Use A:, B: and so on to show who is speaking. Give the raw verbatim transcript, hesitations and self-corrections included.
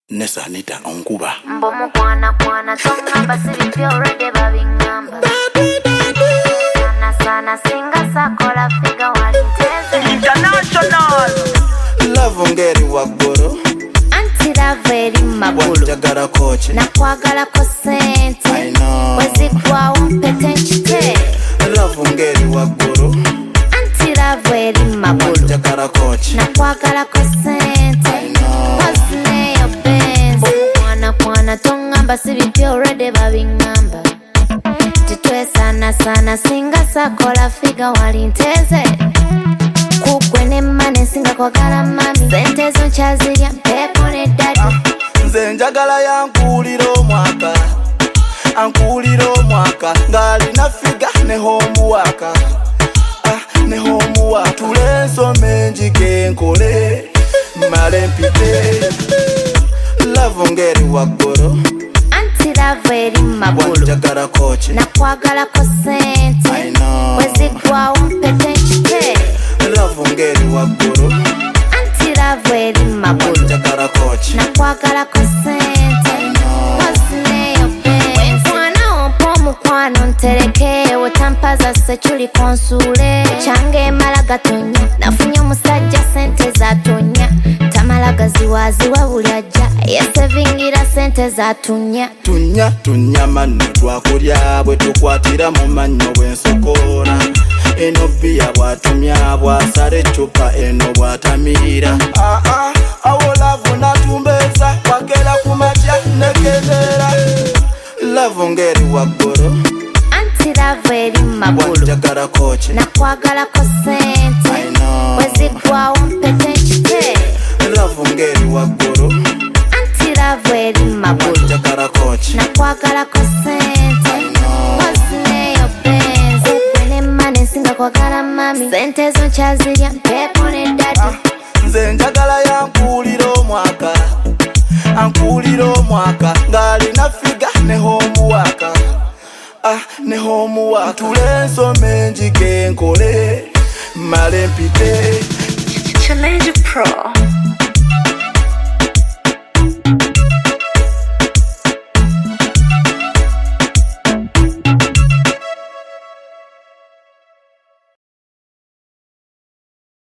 A: Nessa Anita onkuba
B: Mbomo kwana kwana tonga basiri pyo rede babingamba Sana sana singa sakola figa walinteze
C: International
A: Love ngeri waggoro
B: Anti love eri magulu
A: Wanjagala koche
B: Na kwagala ko sente
A: I know
B: Wezikwa umpete nchite
A: Love ngeri waggoro
B: Anti love eri magulu
A: Wanjagala koche
B: Na kwagala ko sente
A: I know
B: Wasne yo benzi Kwana kwana tonga basiri pyo rede babingamba Titwe sana sana singa sakola figa walinteze Kukwe ne mane singa kwa gala mami Sente zo nchazirya mpeko ne dadi
A: Nze njagala yankulira omwaka Ankulira omwaka Ngali na figa ne homework Ah, ne homework Tule nsome njike nkole Male mpite Love ngeri waggoro
B: Anti love eri magulu
A: Wanjagala koche
B: Na kwagala ko sente
A: I know
B: Wezikwa umpete nchite
A: Love ngeri waggoro
B: Anti love eri magulu
A: Wanjagala koche
B: Na kwagala ko sente Wasne yo benzi Mwana ompo mukwano ntereke Wetampaza sechuli konsule Change mala gatonya Nafunye musajja sente za tonya Tamala gaziwaziwa buliaja Yesevingira sente za tunya
A: Tunya tunya mano twakulya bwe tukwatira mu manyo bw'ensokora eno bia bwatumya bwasala ecupa eno bwatamira ah ah awo love natumbeza wagera ku matya nekenera love ngeri waggoro
B: Anti love eri magulu
A: wanjagala koche
B: Na kwagala ko sente
A: I know
B: Wezikwa umpete nchite
A: love ngeri waggoro
B: Anti love eri magulu
A: wanjagala koche
B: Na kwagala ko sente Wasne yo benzi Kwene mane singa kwagala mami Sente zo nchazirya mpeko ne dadi
A: Nze njagala yankulira omwaka Ankulira omwaka Ngali na figa ne homework Ah, ne homework Tule nsome njike nkole Male mpite
C: Challenge Pro